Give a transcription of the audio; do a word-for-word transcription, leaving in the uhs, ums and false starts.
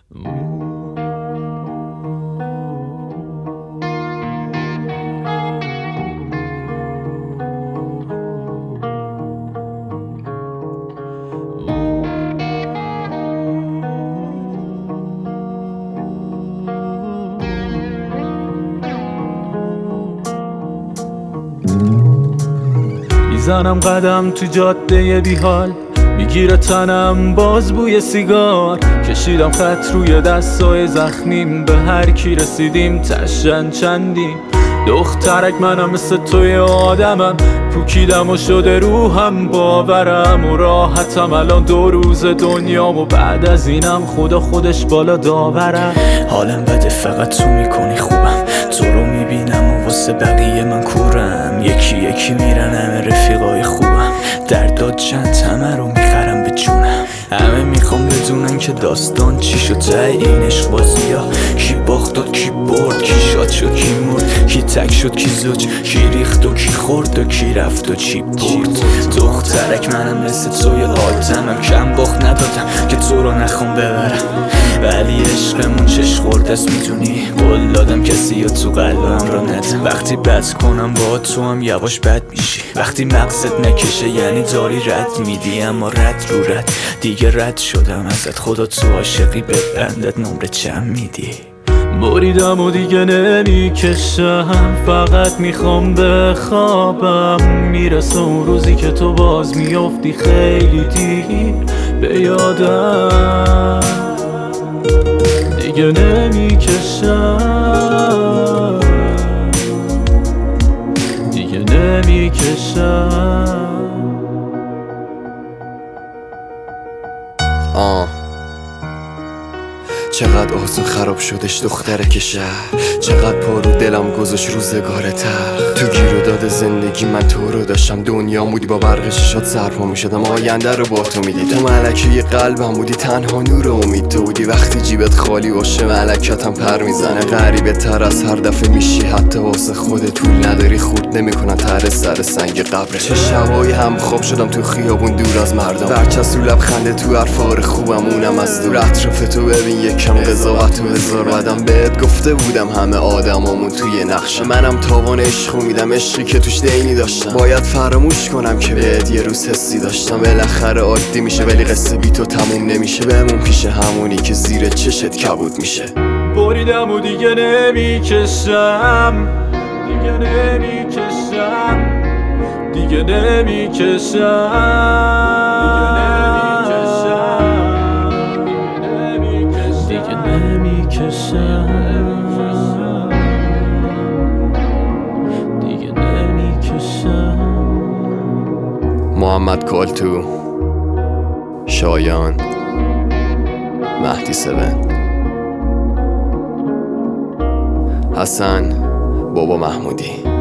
میزنم قدم تو جاده بیحال، میگیره تنم باز بوی سیگار. کشیدم خط روی دستای زخمیم، به هر کی رسیدیم تشن چندیم. دخترک منم مثل توی آدمم، پوکیدم و شده روحم باورم و راحتم الان دو روز دنیام و بعد از اینم خدا خودش بالا داورم. حالم بده فقط تو میکنی خوبم، تو رو میبینم و واسه بقیه من کورم. یکی یکی میرن همه رفیقای خوبم، درداد چند همه رو میخرم به جونم. همه میخوام بدونن که داستان چی شد ته این عشق بازی ها. کی باخت و کی برد، کی شاد شد کی مرد، کی تک شد کی زوج، کی ریخت و کی خورد و کی رفت و چی برد. دخترک منم مثل توی آدمم، کم باخت ندادم که تو رو نخوام ببرم. ولی عشقمون چش خورد است میدونی، قول دادم کسی یا تو قلبم رو ندم. وقتی بد کنم با تو هم یواش بد میشی، وقتی مغزت نکشه یعنی داری رد میدی. اما رد رو رد دیگه رد شدم ازت، خدا تو عاشقی به بندت نمره چند میدی. بریدم و دیگه نمیکشم، فقط میخوام بخوابم. میرسه اون روزی که تو باز میافتی خیلی دیر به یادم. دیگه نمیکشم، دیگه نمیکشم. آه چقدر آسون خراب شدش دختره که شهر، چقدر پارو دلم گذاشت روزگار تر. تو گیر و داد زندگی من تو رو داشتم، دنیا بودی با برق شیشات سرپا میشدم، آینده رو با تو میدیدم. تو ملکه قلبم بودی، تنها نور امید تو بودی. وقتی جیبت خالی باشه ملکتم پر میزنه، غریبه تر از هر دفعه میشی. حتی واسه خودت طول نداری، خورد نمیکنن تر سر سنگ قبره. چه شبایی هم خواب شدم تو خیابون دور از مردم، برچسب لبخنده تو حرفار خوبم اونم از دور. اطراف تو ببین یکم قضاوت و هزار بدم، بهت گفته بودم همه آدمامون توی نقشه. منم تاوان عشقو میدم، عشقی که توش دینی داشتم. باید فراموش کنم که بهت یه روز حسی داشتم. بالاخره عادی میشه ولی قصه بی تو تموم نمیشه. بمون پیش همونی که زیر چشت کبود میشه. بریدم و دیگه نمیکشم، دیگه نمیکشم، دیگه نمیکشم. دیگه نمیکشم. محمد کالتو، شایان، مهدی سون، حسن، بابا محمودی.